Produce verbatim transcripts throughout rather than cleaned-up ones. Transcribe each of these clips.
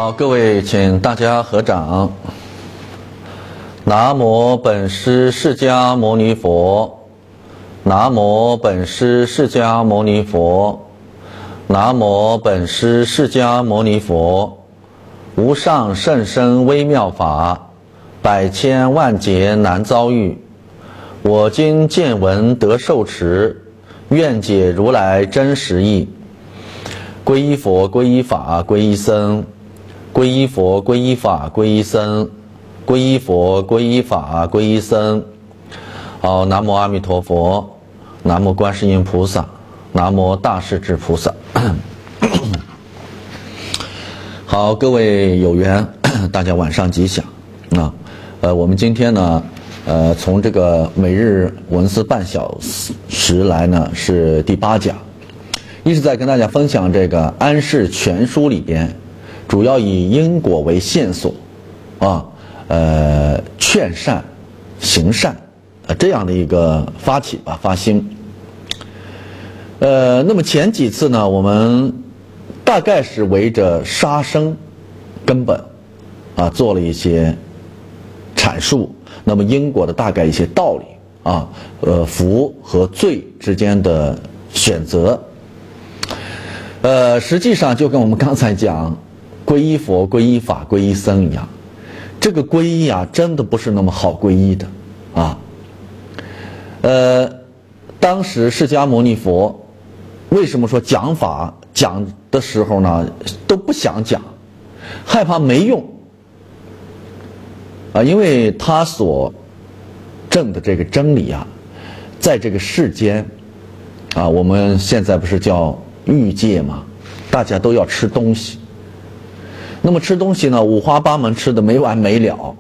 好，各位，请大家合掌。南无本师释迦牟尼佛，南无本师释迦牟尼佛，南无本师释迦牟尼佛。无上甚深微妙法，百千万劫难遭遇。我今见闻得受持，愿解如来真实义。皈依佛，皈依法，皈依僧。皈依佛，皈依法，皈依僧。皈依佛，皈依法，皈依僧。好，南无阿弥陀佛，南无观世音菩萨，南无大势至菩萨。好，各位有缘，大家晚上吉祥啊！呃，我们今天呢，呃，从这个每日文思半小时来呢，是第八讲，一直在跟大家分享这个《安世全书》里边，主要以因果为线索，啊，呃，劝善、行善，呃，这样的一个发起吧，发心。呃，那么前几次呢，我们大概是围着杀生根本啊做了一些阐述，那么因果的大概一些道理啊，呃，福和罪之间的选择。呃，实际上就跟我们刚才讲皈依佛、皈依法、皈依僧一样，这个皈依啊，真的不是那么好皈依的啊。呃，当时释迦牟尼佛为什么说讲法讲的时候呢，都不想讲，害怕没用啊，因为他所证的这个真理啊，在这个世间啊，我们现在不是叫欲界嘛，大家都要吃东西。那么吃东西呢，五花八门，吃的没完没了。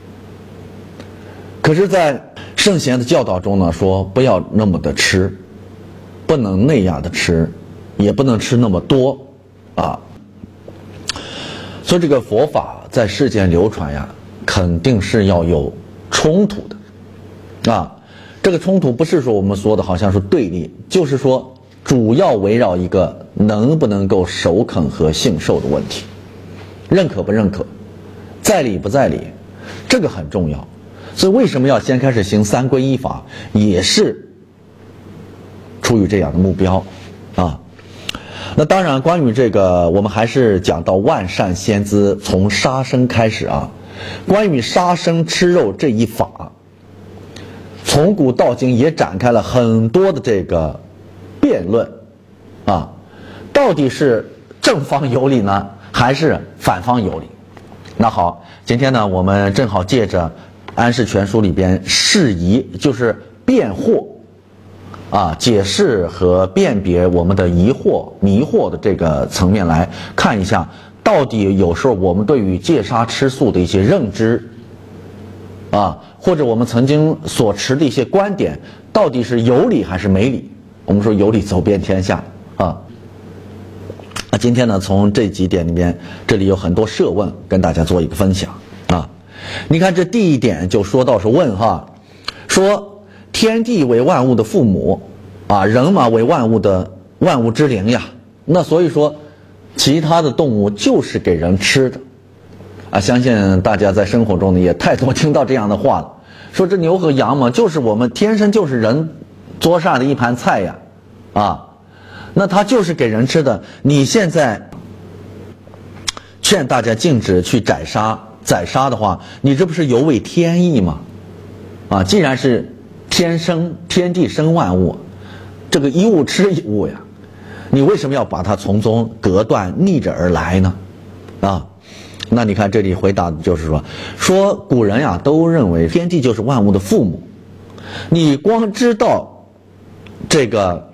可是在圣贤的教导中呢，说不要那么的吃，不能那样的吃，也不能吃那么多啊。所以这个佛法在世间流传呀，肯定是要有冲突的啊。这个冲突不是说我们说的好像是对立，就是说主要围绕一个能不能够守肯和信受的问题，认可不认可，在理不在理，这个很重要。所以为什么要先开始行三皈依法，也是出于这样的目标啊。那当然，关于这个，我们还是讲到万善先资，从杀生开始啊。关于杀生吃肉这一法，从古到今也展开了很多的这个辩论啊，到底是正方有理呢，还是反方有理？那好，今天呢，我们正好借着《安世全书》里边释疑，就是辩惑啊，解释和辨别我们的疑惑、迷惑的这个层面来看一下，到底有时候我们对于戒杀吃素的一些认知啊，或者我们曾经所持的一些观点，到底是有理还是没理？我们说有理走遍天下啊。那今天呢，从这几点里面，这里有很多设问，跟大家做一个分享啊。你看这第一点就说到是问哈，说天地为万物的父母啊，人嘛为万物的万物之灵呀。那所以说，其他的动物就是给人吃的啊。相信大家在生活中呢也太多听到这样的话了，说这牛和羊嘛，就是我们天生就是人桌上的一盘菜呀，啊。那它就是给人吃的，你现在劝大家禁止去宰杀宰杀的话，你这不是有违天意吗？啊，既然是天生天地生万物，这个一物吃一物呀，你为什么要把它从中隔断逆着而来呢？啊，那你看这里回答的就是说，说古人呀都认为天地就是万物的父母，你光知道这个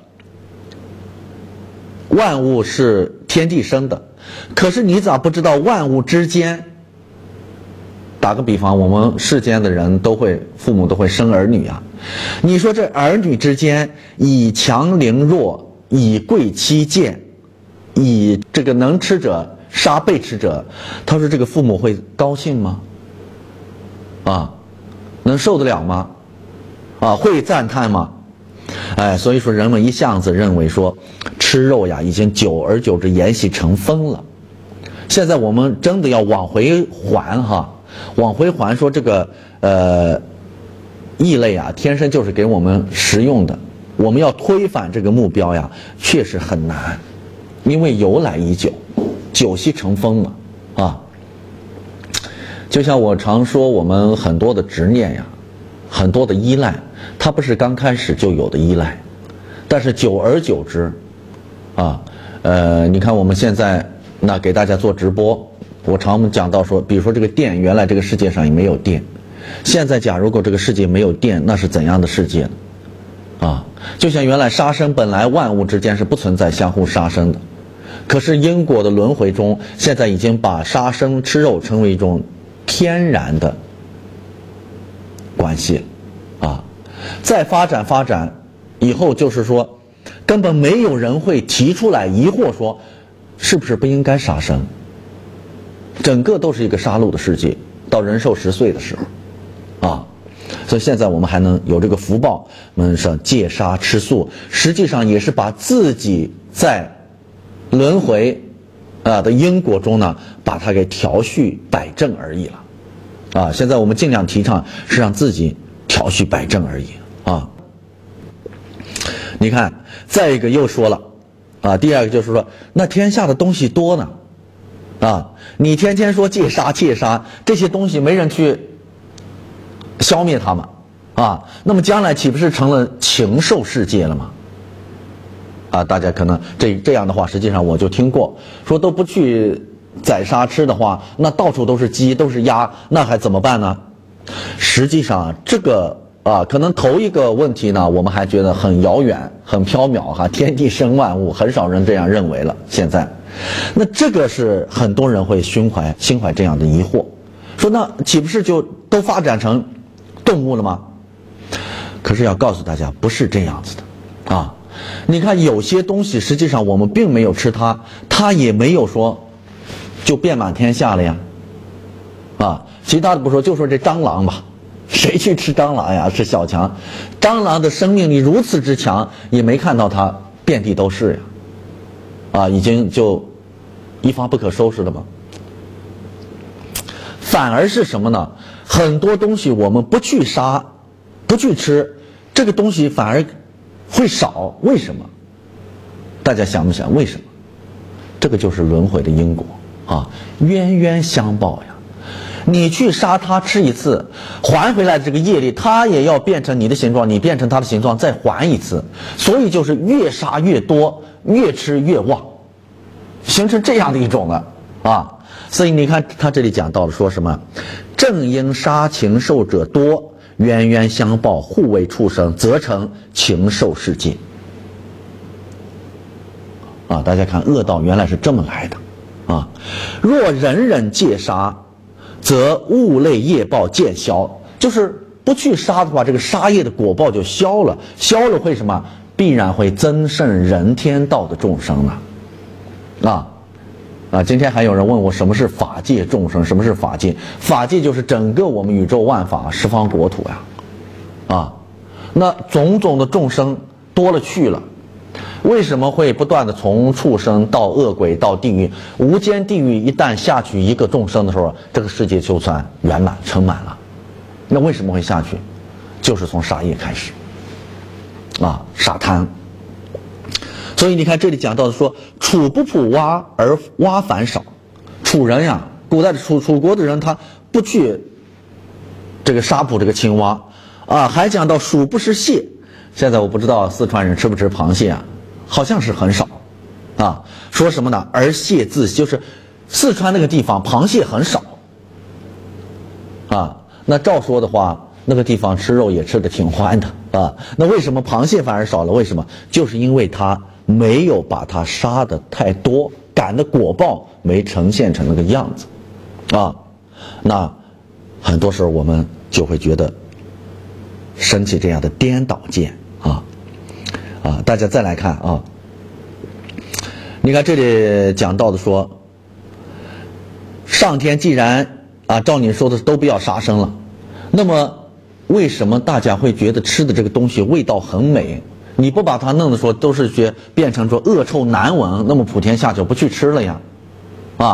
万物是天地生的，可是你咋不知道万物之间，打个比方，我们世间的人都会父母都会生儿女啊，你说这儿女之间以强凌弱，以贵欺贱，以这个能吃者杀被吃者，他说这个父母会高兴吗？啊，能受得了吗？啊，会赞叹吗？哎，所以说人们一向子认为说吃肉呀已经久而久之沿袭成风了， 现在我们真的要往回还哈，往回还说这个呃异类啊，天生就是给我们食用的。我们要推翻这个目标呀，确实很难，因为由来已久，久兮成风嘛啊。就像我常说，我们很多的执念呀，很多的依赖，它不是刚开始就有的依赖，但是久而久之，啊，呃，你看我们现在那给大家做直播，我常讲到说，比如说这个电，原来这个世界上也没有电，现在假如果这个世界没有电，那是怎样的世界呢？啊，就像原来杀生本来万物之间是不存在相互杀生的，可是因果的轮回中，现在已经把杀生吃肉成为一种天然的关系了啊。再发展发展以后，就是说根本没有人会提出来疑惑说是不是不应该杀生，整个都是一个杀戮的世界，到人寿十岁的时候啊。所以现在我们还能有这个福报，我们说戒杀吃素，实际上也是把自己在轮回啊的因果中呢，把它给调序摆正而已了啊。现在我们尽量提倡是让自己调序摆正而已啊。你看，再一个又说了啊，第二个就是说，那天下的东西多呢啊，你天天说戒杀戒杀，这些东西没人去消灭它们啊，那么将来岂不是成了禽兽世界了吗？啊，大家可能这这样的话，实际上我就听过，说都不去宰杀吃的话，那到处都是鸡都是鸭，那还怎么办呢？实际上这个啊，可能头一个问题呢，我们还觉得很遥远很缥缈哈，天地生万物，很少人这样认为了。现在那这个是很多人会心怀心怀这样的疑惑，说那岂不是就都发展成动物了吗？可是要告诉大家，不是这样子的啊！你看有些东西，实际上我们并没有吃它，它也没有说就遍满天下了呀。啊，其他的不说，就说这蟑螂吧，谁去吃蟑螂呀？吃小强，蟑螂的生命力如此之强，也没看到它遍地都是呀。啊，已经就一发不可收拾了吗？反而是什么呢？很多东西我们不去杀，不去吃，这个东西反而会少。为什么？大家想不想为什么？这个就是轮回的因果啊，冤冤相报呀。你去杀它吃一次，还回来的这个业力，它也要变成你的形状，你变成它的形状再还一次，所以就是越杀越多，越吃越旺，形成这样的一种了啊。所以你看他这里讲到了说什么，正因杀禽兽者多，冤冤相报，互为畜生，则成禽兽世界啊。大家看恶道原来是这么来的啊。若人人戒杀，则物类业报渐消，就是不去杀的话，这个杀业的果报就消了，消了会什么？必然会增盛人天道的众生了啊。啊，今天还有人问我什么是法界众生，什么是法界？法界就是整个我们宇宙万法十方国土呀，啊，那种种的众生多了去了，为什么会不断的从畜生到恶鬼到地狱？无间地狱一旦下去一个众生的时候，这个世界就算圆满撑满了。那为什么会下去？就是从杀业开始，啊，杀贪。所以你看这里讲到的说，楚不普蛙而蛙反少。楚人呀，古代的楚楚国的人，他不去这个杀捕这个青蛙啊，还讲到鼠不食蟹。现在我不知道四川人吃不吃螃蟹啊，好像是很少啊。说什么呢？而蟹自就是四川那个地方螃蟹很少啊。那照说的话，那个地方吃肉也吃得挺欢的啊。那为什么螃蟹反而少了？为什么？就是因为它没有把它杀的太多，感的果报没呈现成那个样子啊。那很多时候我们就会觉得升起这样的颠倒见啊啊！大家再来看啊，你看这里讲到的说，上天既然啊照你说的都不要杀生了，那么为什么大家会觉得吃的这个东西味道很美？你不把它弄得说都是觉变成说恶臭难闻，那么普天下就不去吃了呀？啊，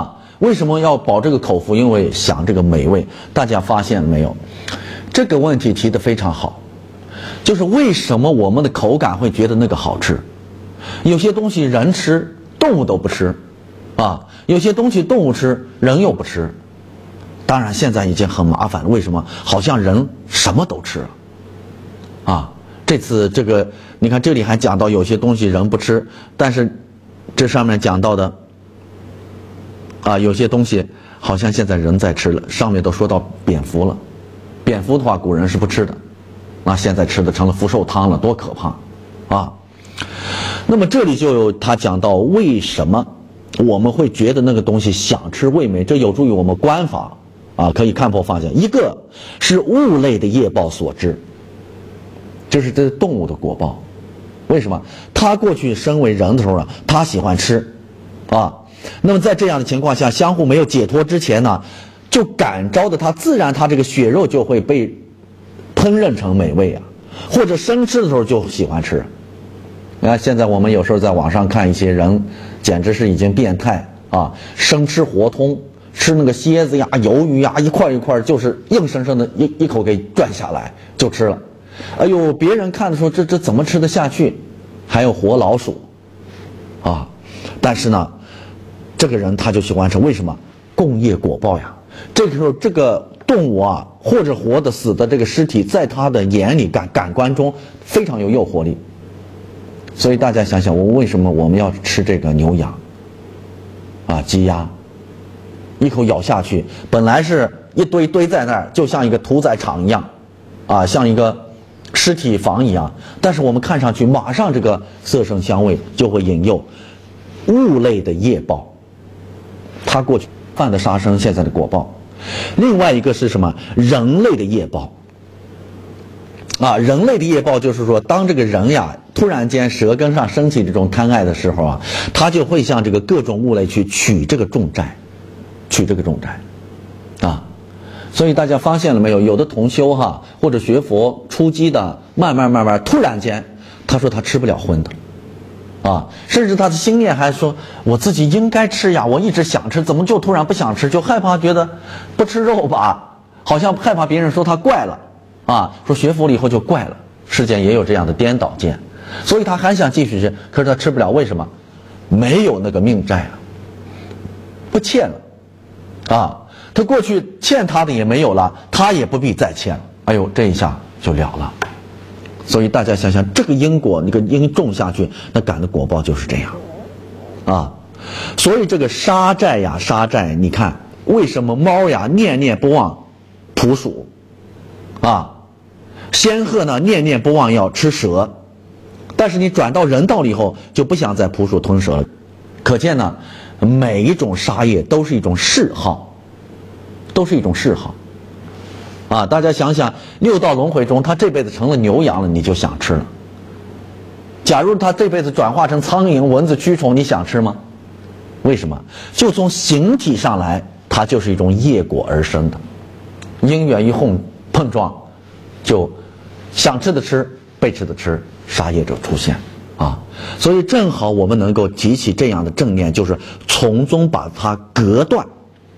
为什么要饱这个口福？因为享这个美味。大家发现没有？这个问题提得非常好，就是为什么我们的口感会觉得那个好吃？有些东西人吃，动物都不吃，啊，有些东西动物吃，人又不吃。当然现在已经很麻烦了，为什么？好像人什么都吃了，啊，这次这个你看这里还讲到有些东西人不吃，但是这上面讲到的啊，有些东西好像现在人在吃了，上面都说到蝙蝠了，蝙蝠的话古人是不吃的，那现在吃的成了福寿汤了，多可怕啊！那么这里就有他讲到为什么我们会觉得那个东西想吃味美，这有助于我们观法啊，可以看破放下。一个是物类的业报所致，这是这动物的果报。为什么？他过去身为人的时候啊，他喜欢吃啊，那么在这样的情况下，相互没有解脱之前呢，就感召的他，自然他这个血肉就会被烹饪成美味啊，或者生吃的时候就喜欢吃。你看现在我们有时候在网上看一些人，简直是已经变态啊，生吃活通，吃那个蝎子呀、鱿鱼呀，一块一块就是硬生生的一一口给拽下来就吃了。哎呦，别人看的时候，这这怎么吃得下去？还有活老鼠啊！但是呢，这个人他就喜欢吃，为什么？共业果报呀。这个时候，这个动物啊，或者活的、死的这个尸体，在他的眼里感感官中非常有诱惑力。所以大家想想，我为什么我们要吃这个牛羊啊、鸡鸭？一口咬下去，本来是一堆堆在那儿，就像一个屠宰场一样，啊，像一个尸体房一样。但是我们看上去，马上这个色声香味就会引诱物类的业报，他过去犯的杀生，现在的果报。另外一个是什么？人类的业报。啊，人类的业报就是说，当这个人呀突然间舌根上升起这种贪爱的时候啊，他就会向这个各种物类去取这个重债，取这个重债，啊，所以大家发现了没有？有的同修哈，或者学佛初机的，慢慢慢慢，突然间，他说他吃不了荤的，啊，甚至他的心念还说，我自己应该吃呀，我一直想吃，怎么就突然不想吃？就害怕觉得不吃肉吧，好像害怕别人说他怪了。啊，说学佛了以后就怪了，世间也有这样的颠倒见，所以他还想继续吃，可是他吃不了，为什么？没有那个命债了，不欠了，啊，他过去欠他的也没有了，他也不必再欠了，哎呦，这一下就了了。所以大家想想，这个因果，那个因种下去，那感的果报就是这样，啊，所以这个杀债呀，杀债，你看为什么猫呀念念不忘捕鼠，啊？仙鹤呢，念念不忘要吃蛇，但是你转到人道了以后，就不想再捕鼠吞蛇了。可见呢，每一种杀业都是一种嗜好，都是一种嗜好。啊，大家想想，六道轮回中，他这辈子成了牛羊了，你就想吃了。假如他这辈子转化成苍蝇、蚊子、蛆虫，你想吃吗？为什么？就从形体上来，它就是一种业果而生的，因缘一碰碰撞，就想吃的吃，被吃的吃，杀业者出现啊！所以正好我们能够提起这样的正念，就是从中把它隔断，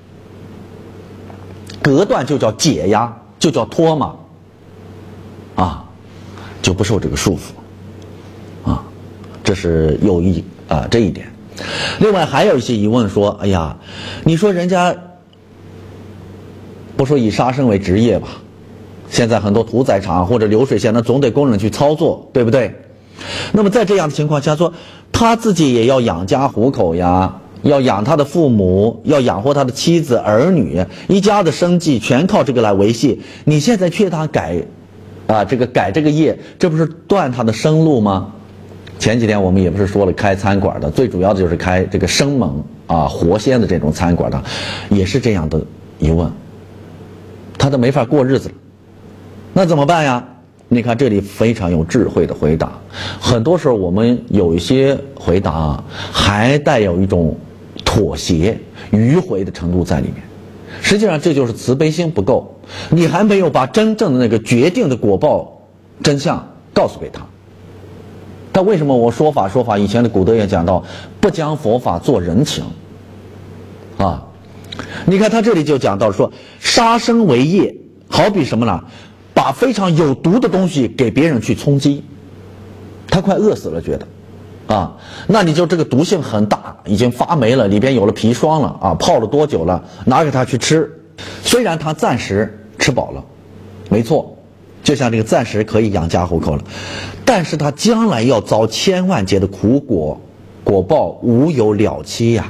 隔断就叫解压，就叫脱嘛，啊，就不受这个束缚啊，这是有意啊这一点。另外还有一些疑问说，哎呀，你说人家不说以杀生为职业吧？现在很多屠宰场或者流水线，那总得工人去操作，对不对？那么在这样的情况下说，他自己也要养家糊口呀，要养他的父母，要养活他的妻子儿女，一家的生计全靠这个来维系。你现在劝他改啊，这个改这个业，这不是断他的生路吗？前几天我们也不是说了，开餐馆的最主要的就是开这个生猛啊活鲜的这种餐馆的，也是这样的疑问，他都没法过日子了。那怎么办呀？你看这里非常有智慧的回答。很多时候我们有一些回答啊，还带有一种妥协、迂回的程度在里面。实际上这就是慈悲心不够，你还没有把真正的那个决定的果报真相告诉给他。但为什么我说法说法？以前的古德也讲到，不将佛法做人情啊。 你看他这里就讲到说，杀生为业，好比什么呢？把非常有毒的东西给别人去充饥，他快饿死了，觉得啊，那你就这个毒性很大，已经发霉了，里边有了砒霜了啊，泡了多久了，拿给他去吃，虽然他暂时吃饱了，没错，就像这个暂时可以养家糊口了，但是他将来要遭千万劫的苦果，果报无有了期呀。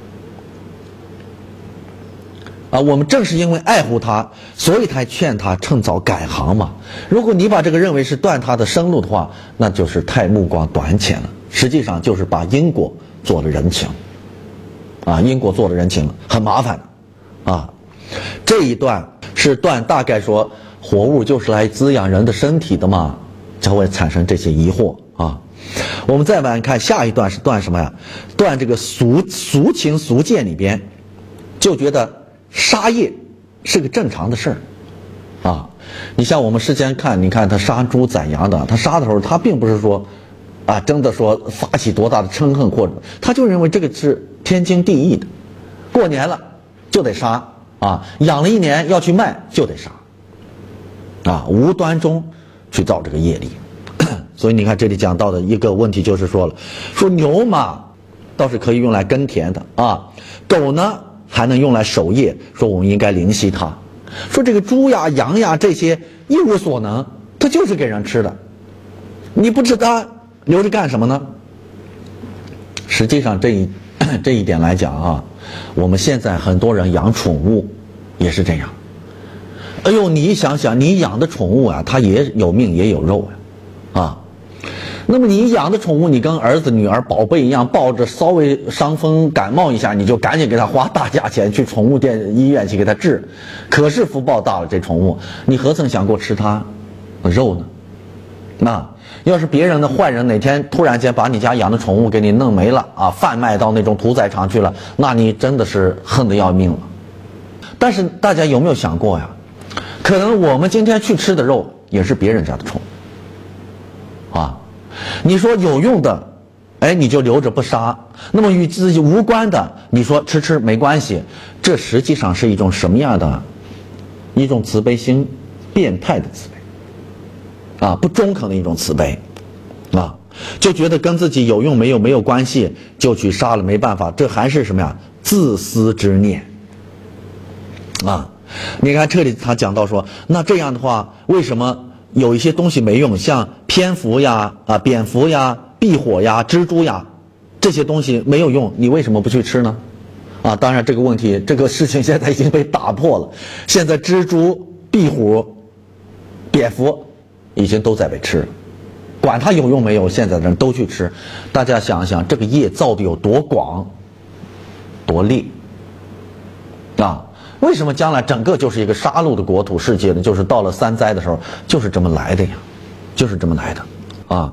啊，我们正是因为爱护他，所以才劝他趁早改行嘛。如果你把这个认为是断他的生路的话，那就是太目光短浅了。实际上就是把因果做了人情，啊，因果做了人情了，很麻烦的，啊。这一段是断大概说活物就是来滋养人的身体的嘛，才会产生这些疑惑啊。我们再往看下一段是断什么呀？断这个俗俗情俗见里边，就觉得杀业是个正常的事儿，啊，你像我们事先看，你看他杀猪宰羊的，他杀的时候，他并不是说，啊，真的说发起多大的嗔恨，或者他就认为这个是天经地义的，过年了就得杀啊，养了一年要去卖就得杀，啊，无端中去造这个业力。所以你看这里讲到的一个问题就是说了，说牛马倒是可以用来耕田的啊，狗呢还能用来守夜，说我们应该灵犀它。说这个猪呀羊呀这些一无所能，它就是给人吃的，你不吃它留着干什么呢？实际上这一这一点来讲啊，我们现在很多人养宠物也是这样。哎呦，你想想，你养的宠物啊，它也有命也有肉呀，啊。那么你养的宠物，你跟儿子女儿宝贝一样，抱着稍微伤风感冒一下，你就赶紧给他花大价钱去宠物店医院去给他治，可是福报大了，这宠物你何曾想过吃它肉呢？那要是别人的坏人哪天突然间把你家养的宠物给你弄没了啊，贩卖到那种屠宰场去了，那你真的是恨得要命了。但是大家有没有想过呀，可能我们今天去吃的肉也是别人家的宠物啊。你说有用的，哎，你就留着不杀，那么与自己无关的，你说吃吃没关系，这实际上是一种什么样的一种慈悲心，变态的慈悲啊，不中肯的一种慈悲啊，就觉得跟自己有用没有没有关系，就去杀了，没办法，这还是什么呀？自私之念啊。你看这里他讲到说，那这样的话，为什么有一些东西没用，像蝙蝠呀、啊蝙蝠呀、壁火呀、蜘蛛呀，这些东西没有用，你为什么不去吃呢？啊，当然这个问题，这个事情现在已经被打破了。现在蜘蛛、壁虎、蝙蝠已经都在被吃了，管它有用没有，现在的人都去吃。大家想想，这个业造的有多广、多烈啊！为什么将来整个就是一个杀戮的国土世界呢？就是到了三灾的时候，就是这么来的呀，就是这么来的啊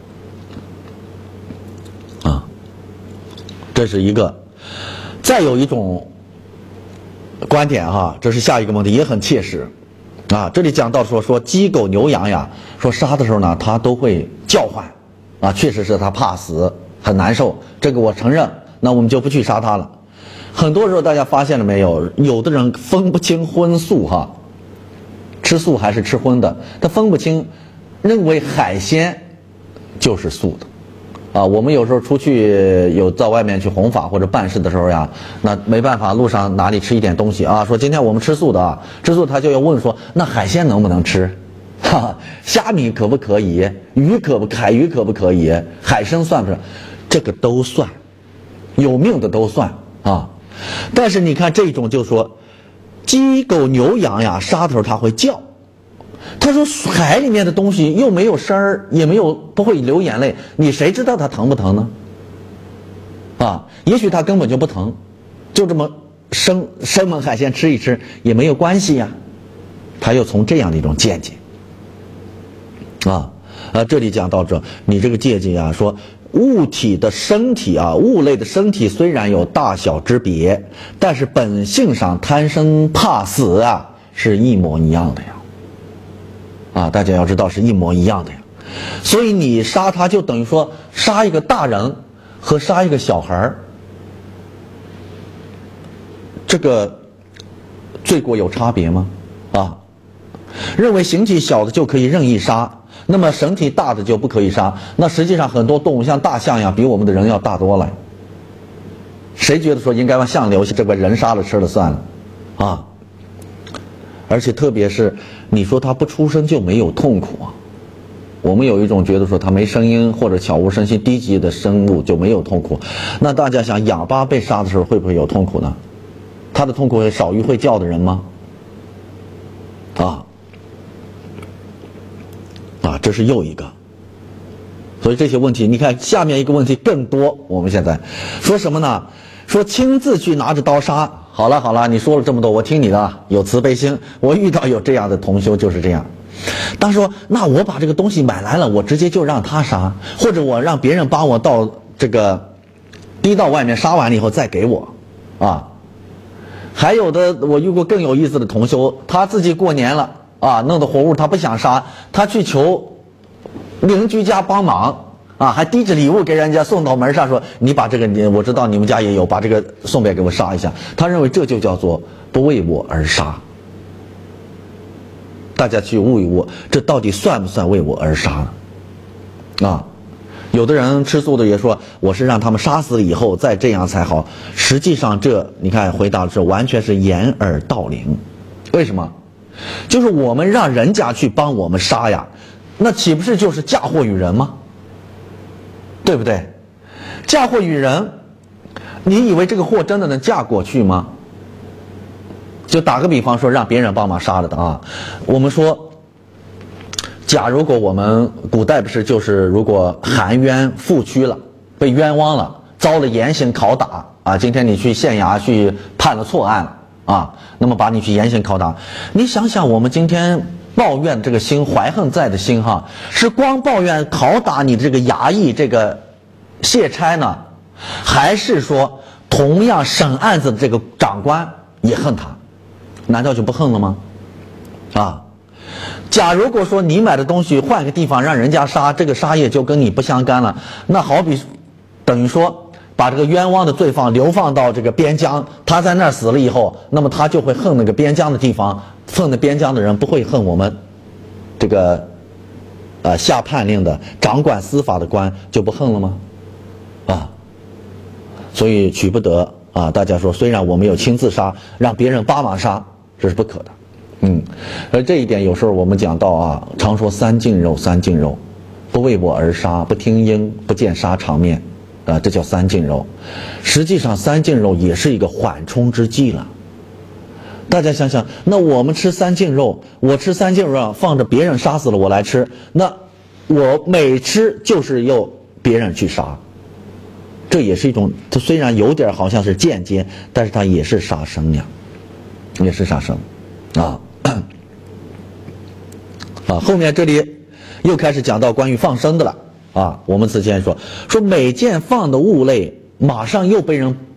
啊！这是一个。再有一种观点哈，这是下一个问题，也很切实啊。这里讲到说说鸡狗牛羊呀，说杀的时候呢，它都会叫唤啊，确实是它怕死，很难受，这个我承认。那我们就不去杀它了。很多时候大家发现了没有，有的人分不清荤素哈，吃素还是吃荤的，他分不清，认为海鲜就是素的啊。我们有时候出去有到外面去弘法或者办事的时候呀，那没办法，路上哪里吃一点东西啊，说今天我们吃素的啊，吃素他就要问说，那海鲜能不能吃？哈哈，虾米可不可以？鱼可不海鱼可不可以？海参算不算？这个都算，有命的都算啊。但是你看这种就说鸡狗牛羊呀，杀的时候它会叫，他说海里面的东西又没有声儿，也没有不会流眼泪，你谁知道它疼不疼呢？啊，也许它根本就不疼，就这么生生猛海鲜吃一吃也没有关系呀。他又从这样的一种见解啊啊，这里讲到这，你这个见解啊，说物体的身体啊，物类的身体虽然有大小之别，但是本性上贪生怕死啊，是一模一样的呀。啊，大家要知道是一模一样的呀。所以你杀他就等于说杀一个大人和杀一个小孩儿，这个罪过有差别吗？啊，认为形体小的就可以任意杀，那么身体大的就不可以杀。那实际上很多动物像大象呀，比我们的人要大多了。谁觉得说应该让象留下，这个人杀了吃了算了啊？而且特别是你说它不出声就没有痛苦啊？我们有一种觉得说它没声音或者悄无声息低级的生物就没有痛苦。那大家想，哑巴被杀的时候会不会有痛苦呢？他的痛苦会少于会叫的人吗？啊啊，这是又一个。所以这些问题，你看下面一个问题更多。我们现在说什么呢？说亲自去拿着刀杀。好了好了，你说了这么多，我听你的，有慈悲心。我遇到有这样的同修就是这样。他说：“那我把这个东西买来了，我直接就让他杀，或者我让别人帮我到这个滴到外面杀完了以后再给我，啊。”还有的我遇过更有意思的同修，他自己过年了啊，弄的活物他不想杀，他去求邻居家帮忙啊，还提着礼物给人家送到门上，说你把这个你我知道你们家也有，把这个送别给我杀一下。他认为这就叫做不为我而杀。大家去悟一悟，这到底算不算为我而杀呢？啊，有的人吃素的也说我是让他们杀死了以后再这样才好。实际上这你看回答的是完全是掩耳盗铃。为什么？就是我们让人家去帮我们杀呀，那岂不是就是嫁祸于人吗？对不对？嫁祸于人，你以为这个祸真的能嫁过去吗？就打个比方说，让别人帮忙杀了的啊。我们说，假如果我们古代不是就是如果含冤负屈了，被冤枉了，遭了严刑拷打啊，今天你去县衙去判了错案了啊，那么把你去严刑拷打，你想想我们今天抱怨这个心，怀恨在的心哈，是光抱怨拷打你的这个衙役这个卸差呢，还是说同样审案子的这个长官也恨他？难道就不恨了吗？啊，假如果说你买的东西换个地方让人家杀，这个杀业就跟你不相干了，那好比等于说把这个冤枉的罪犯流放到这个边疆，他在那儿死了以后，那么他就会恨那个边疆的地方，恨那边疆的人不会恨我们这个呃下判令的掌管司法的官就不恨了吗？啊，所以取不得啊！大家说，虽然我没有亲自杀，让别人帮忙杀，这是不可的。嗯，而这一点有时候我们讲到啊，常说三净肉，三净肉，不为我而杀，不听音，不见杀场面，啊，这叫三净肉。实际上，三净肉也是一个缓冲之计了。大家想想，那我们吃三净肉，我吃三净肉，放着别人杀死了我来吃，那我每吃就是由别人去杀。这也是一种，它虽然有点好像是间接，但是它也是杀生呀，也是杀生，啊，啊，后面这里又开始讲到关于放生的了，啊，我们之前说说每件放的物类，马上又被人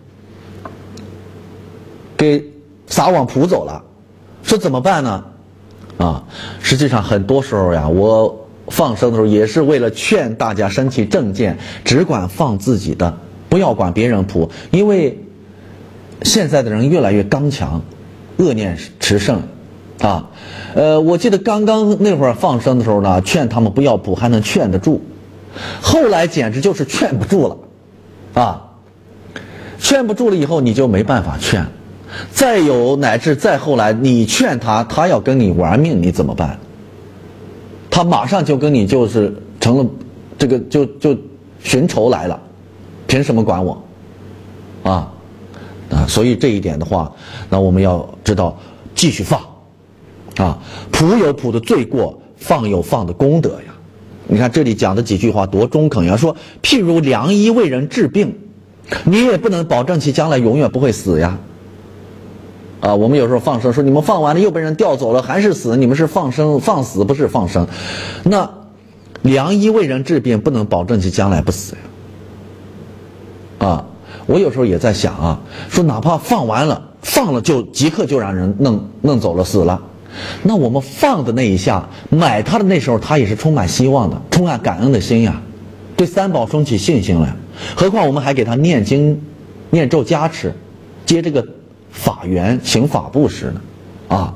给撒网捕走了，说怎么办呢？啊，实际上很多时候呀，我放生的时候也是为了劝大家升起正见，只管放自己的，不要管别人捕。因为现在的人越来越刚强，恶念炽盛啊。呃，我记得刚刚那会儿放生的时候呢，劝他们不要捕，还能劝得住。后来简直就是劝不住了啊！劝不住了以后，你就没办法劝。再有乃至再后来，你劝他，他要跟你玩命，你怎么办？他马上就跟你就是成了这个就就寻仇来了，凭什么管我啊啊！所以这一点的话，那我们要知道继续放啊，捕有捕的罪过，放有放的功德呀。你看这里讲的几句话多中肯呀，说譬如良医为人治病，你也不能保证其将来永远不会死呀。啊，我们有时候放生说你们放完了又被人调走了还是死，你们是放生放死不是放生。那良医为人治病，不能保证其将来不死呀。啊，我有时候也在想啊，说哪怕放完了放了就即刻就让人弄弄走了死了，那我们放的那一下买他的那时候他也是充满希望的，充满感恩的心呀，对三宝升起信心了。何况我们还给他念经念咒加持，接这个法缘行法布施呢， 啊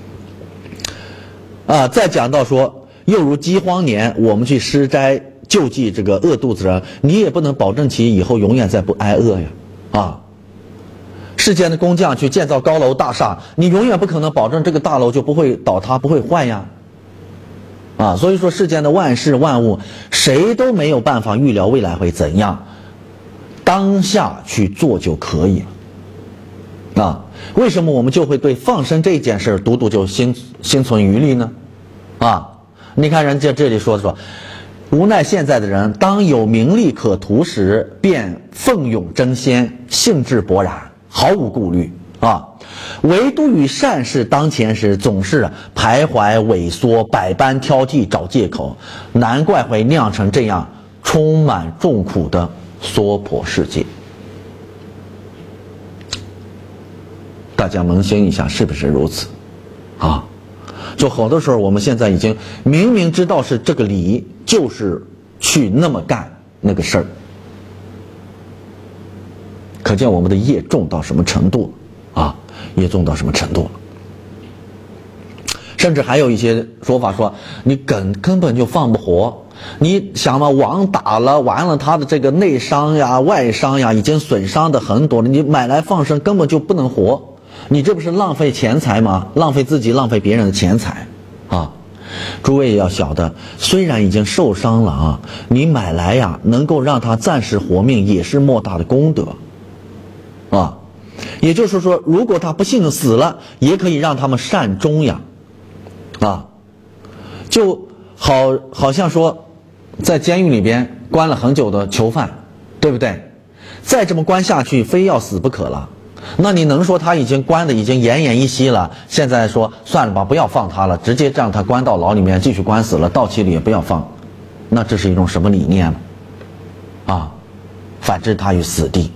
啊！再讲到说，又如饥荒年，我们去施斋救济这个饿肚子人，你也不能保证其以后永远再不挨饿呀啊！世间的工匠去建造高楼大厦，你永远不可能保证这个大楼就不会倒塌不会坏呀啊！所以说世间的万事万物，谁都没有办法预料未来会怎样，当下去做就可以了啊！为什么我们就会对放生这件事独独就心心存余力呢？啊，你看人家这里说的说，无奈现在的人，当有名利可图时，便奋勇争先，兴致勃然，毫无顾虑啊。唯独与善事当前时，总是徘徊萎缩，百般挑剔找借口，难怪会酿成这样充满众苦的娑婆世界。大家扪心一下，是不是如此啊？就好多时候我们现在已经明明知道是这个理，就是去那么干那个事儿，可见我们的业重到什么程度啊？业重到什么程度了？甚至还有一些说法说，你根根本就放不活。你想嘛，网打了完了，他的这个内伤呀、外伤呀，已经损伤的很多了，你买来放生根本就不能活。你这不是浪费钱财吗？浪费自己，浪费别人的钱财啊！诸位也要晓得，虽然已经受伤了啊，你买来呀，能够让他暂时活命，也是莫大的功德啊。也就是说，如果他不幸死了，也可以让他们善终呀啊！就好好像说，在监狱里边关了很久的囚犯，对不对？再这么关下去，非要死不可了。那你能说他已经关的已经奄奄一息了，现在说算了吧，不要放他了，直接让他关到牢里面继续关死了，到期了也不要放，那这是一种什么理念呢？啊，反置他于死地。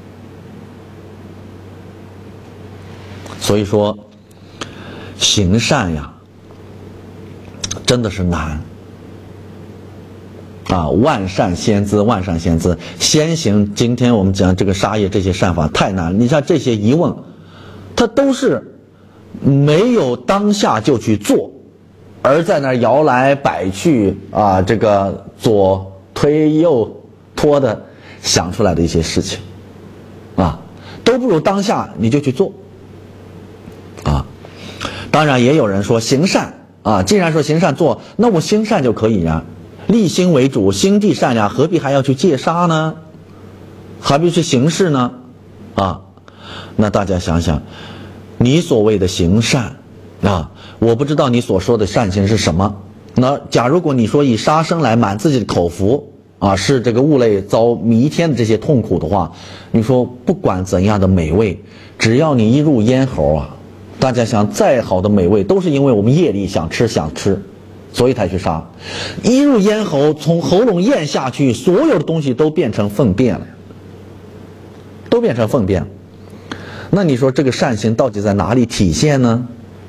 所以说行善呀真的是难啊！万善先资，万善先资，先行。今天我们讲这个杀业这些善法太难，你像这些疑问，它都是没有当下就去做，而在那摇来摆去啊，这个左推右拖的想出来的一些事情啊，都不如当下你就去做啊。当然也有人说行善啊，既然说行善做，那我行善就可以呀。立心为主，心地善良，何必还要去戒杀呢？何必去行事呢？啊，那大家想想，你所谓的行善啊，我不知道你所说的善行是什么。那假如果你说以杀生来满自己的口腹啊，是这个物类遭弥天的这些痛苦的话，你说不管怎样的美味，只要你一入咽喉啊，大家想再好的美味，都是因为我们业力想吃想吃。所以才去杀，一入咽喉，从喉咙咽下去，所有的东西都变成粪便了，都变成粪便。那你说这个善行到底在哪里体现呢？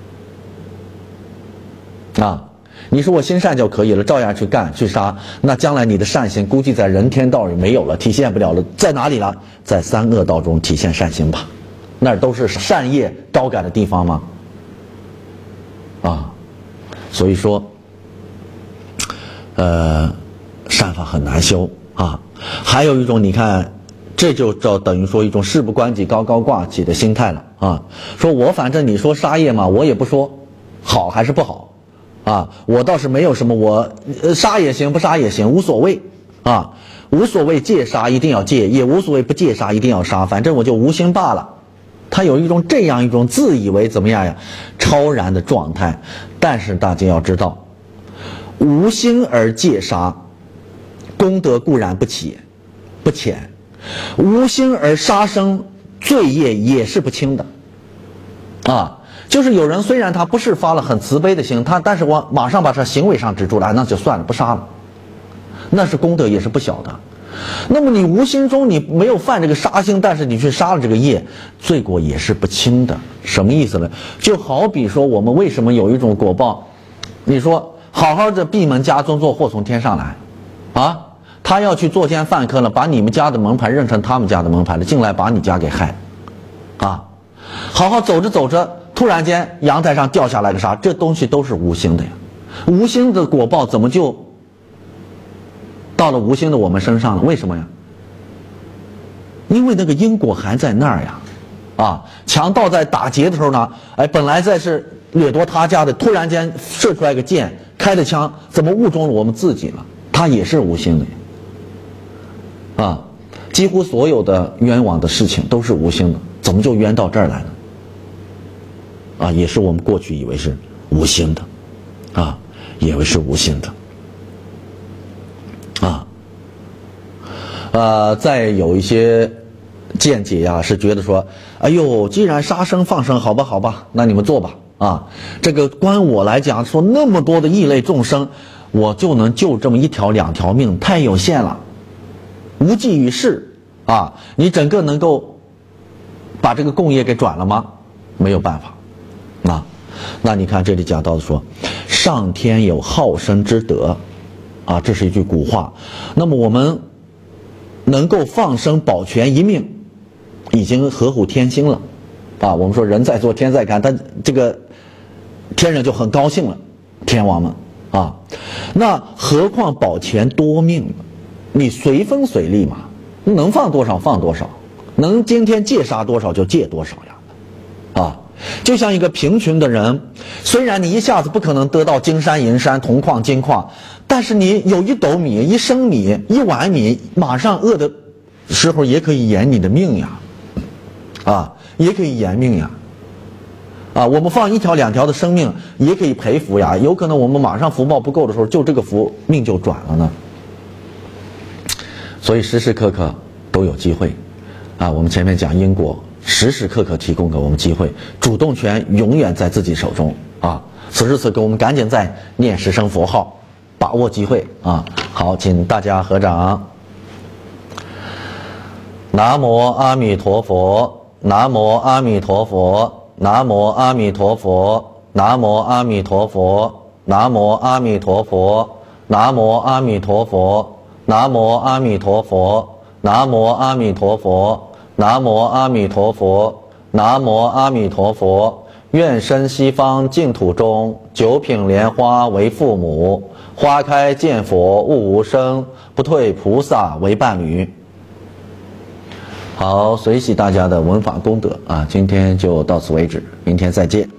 啊，你说我心善就可以了，照样去干去杀，那将来你的善行估计在人天道里没有了，体现不了了，在哪里了？在三恶道中体现善行吧，那都是善业招感的地方吗？啊，所以说。呃，善法很难修啊。还有一种，你看，这就叫等于说一种事不关己高高挂起的心态了啊。说我反正你说杀业嘛，我也不说好还是不好啊，我倒是没有什么，我、呃、杀也行，不杀也行，无所谓啊，无所谓戒杀一定要戒，也无所谓不戒杀一定要杀，反正我就无心罢了。他有一种这样一种自以为怎么样呀，超然的状态。但是大家要知道。无心而戒杀，功德固然不起不浅；无心而杀生，罪业也是不轻的。啊，就是有人虽然他不是发了很慈悲的心，他但是我马上把这行为上止住了，那就算了，不杀了，那是功德也是不小的。那么你无心中你没有犯这个杀心，但是你去杀了这个业，罪过也是不轻的。什么意思呢？就好比说我们为什么有一种果报，你说。好好的闭门家中坐，祸从天上来，啊，他要去作奸犯科了，把你们家的门牌认成他们家的门牌了，进来把你家给害，啊，好好走着走着， 突然间阳台上掉下来个啥，这东西都是无心的呀。无心的果报怎么就到了无心的我们身上了？为什么呀？因为那个因果还在那儿呀。啊，强盗在打劫的时候呢，哎，本来在是掠夺他家的，突然间射出来个箭，开的枪，怎么误中了我们自己了？他也是无心的呀。啊，几乎所有的冤枉的事情都是无心的，怎么就冤到这儿来了？啊，也是我们过去以为是无心的，啊，以为是无心的，啊，呃，再有一些见解呀、啊，是觉得说，哎呦，既然杀生放生，好吧，好吧，那你们做吧，啊，这个关我来讲，说那么多的异类众生，我就能救这么一条两条命，太有限了，无济于事啊！你整个能够把这个共业给转了吗？没有办法，啊，那你看这里讲到的说，上天有好生之德，啊，这是一句古话。那么我们能够放生保全一命，已经合乎天心了，啊，我们说人在做天在看，他这个天人就很高兴了，天王们啊，那何况保全多命，你随分随利嘛，能放多少放多少，能今天戒杀多少就戒多少呀，啊，就像一个贫穷的人，虽然你一下子不可能得到金山银山铜矿金矿，但是你有一斗米一升米一碗米，马上饿的时候也可以延你的命呀，啊，也可以延命呀，啊，我们放一条两条的生命也可以赔福呀，有可能我们马上福报不够的时候，就这个福命就转了呢。所以时时刻刻都有机会，啊，我们前面讲因果，时时刻刻提供给我们机会，主动权永远在自己手中啊。此时此刻，我们赶紧在念十声佛号，把握机会啊。好，请大家合掌。南无阿弥陀佛，南无阿弥陀佛，南无阿弥陀佛，南无阿弥陀佛，南无阿弥陀佛，南无阿弥陀佛。南无阿弥陀佛，南无阿弥陀佛，南无阿弥陀佛，南无阿弥陀佛。愿生西方净土中，九品莲花为父母，花开见佛悟无生，不退菩萨为伴侣。好，随喜大家的闻法功德啊！今天就到此为止，明天再见。